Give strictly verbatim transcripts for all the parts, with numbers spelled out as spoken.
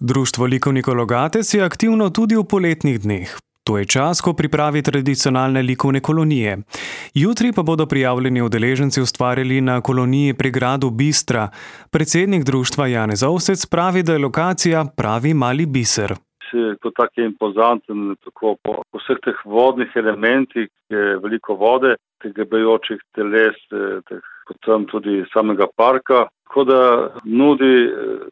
Društvo likovnikov Logatec je aktivno tudi v poletnih dneh. To je čas, ko pripravi tradicionalne likovne kolonije. Jutri pa bodo prijavljeni udeleženci ustvarjali na koloniji pri gradu Bistra. Predsednik društva Janez Ovsec pravi, da je lokacija pravi mali biser. Kot tak je impozanten, tako po vseh teh vodnih elementih, je veliko vode, teh gebajočih teles, teh, potem tudi samega parka, tako da nudi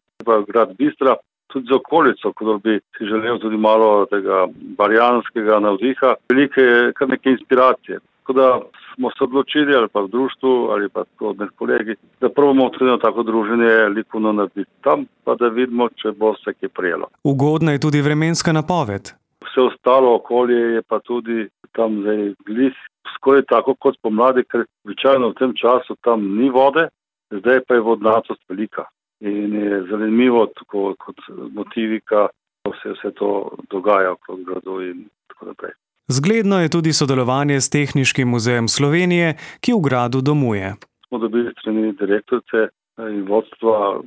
grad Bistra tudi za okolico, kot bi si želel tudi malo tega barjanskega navdiha, velike kar neke inspiracije. Tako da smo se odločili, ali pa v društvu, ali pa tudi med kolegi, da probamo odkriti tako druženje likovno narediti tam, pa da vidimo, če bo se kaj prijelo. Ugodna je tudi vremenska napoved. Vse ostalo okolje je pa tudi tam zdaj glih, skoraj tako kot pomladi, ker običajno v tem času tam ni vode, zdaj pa je vodnatost velika. In je zanimivo, tako kot motivika, ko se vse to dogaja okrog gradu in tako naprej. Zgledno je tudi sodelovanje s Tehniškim muzejem Slovenije, ki v gradu domuje. Smo dobili strani direktorice in vodstva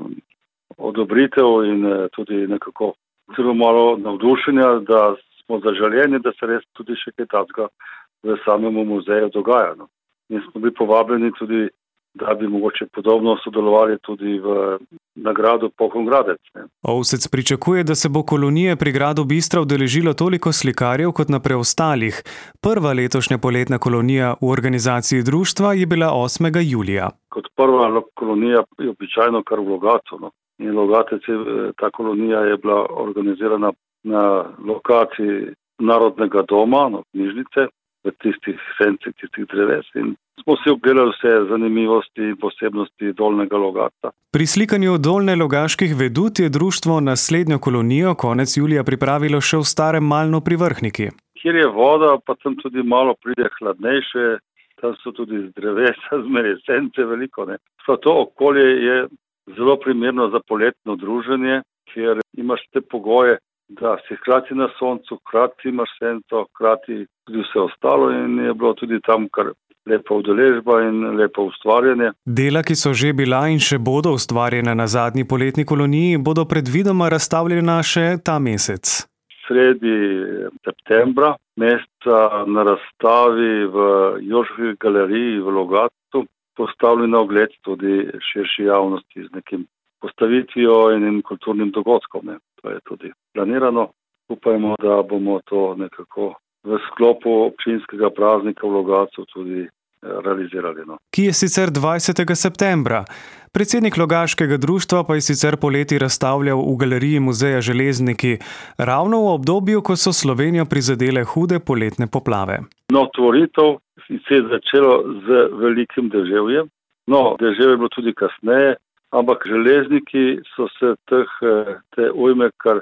odobritev in tudi nekako celo malo navdušenja, da smo zaželjeni, da se res tudi še kaj takega v samem muzeju dogaja. No. In smo bili povabljeni tudi, da bi mogoče podobno sodelovali tudi v nagradu Pohon Gradec. Ovsec pričakuje, da se bo kolonije pri gradu Bistra udeležilo toliko slikarjev kot na preostalih. Prva letošnja poletna kolonija v organizaciji društva je bila osmega julija. Kot prva kolonija je običajno kar v Logatcu. No. In Logatec je, ta kolonija je bila organizirana na lokaciji Narodnega doma, no, knjižnice, v tistih sencih, tistih dreves. In smo si ogledali vse zanimivosti in posebnosti Dolnjega Logatca. Pri slikanju Dolne Logaških vedut je društvo naslednjo kolonijo konec julija pripravilo še v Starem Malnu pri Vrhniki. Kjer je voda, pa tam tudi malo pride hladnejše, tam so tudi drevesa, zmeraj sence veliko. Ne. To okolje je zelo primerno za poletno druženje, ker imaš te pogoje, da si hkrati na soncu, hkrati imaš senco, hkrati tudi vse ostalo in je bilo tudi tam kar lepa udeležba in lepo ustvarjanje. Dela, ki so že bila in še bodo ustvarjena na zadnji poletni koloniji, bodo predvidoma razstavljena še ta mesec. Sredi septembra meseca na razstavi v Jožefovi galeriji v Logatcu postavili na ogled tudi širši javnosti z nekim postavitvijo in kulturnim dogodkom. Ne. To je tudi planirano. Upajmo, da bomo to nekako v sklopu občinskega praznika v Logatcu tudi realizirali. No. Ki je sicer dvajsetega septembra. Predsednik Logaškega društva pa je sicer poleti razstavljal v galeriji muzeja Železniki, ravno v obdobju, ko so Slovenijo prizadele hude poletne poplave. No, tvoritev se je začelo z velikim deževjem. No, dežev je bilo tudi kasneje, ampak železniki so se teh, te ujme kar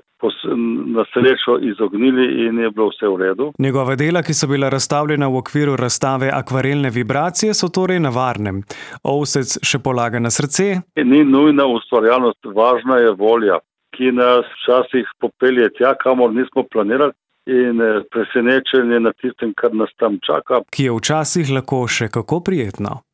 na srečo izognili in je bilo vse v redu. Njegova dela, ki so bila razstavljena v okviru razstave Akvarelne vibracije, so torej na varnem. Ovsec še polaga na srce. Ni nujna ustvarjalnost, važna je volja, ki nas včasih popelje tja, kamor nismo planirali in presenečenje na tistem, kar nas tam čaka. Ki je včasih lahko še kako prijetno.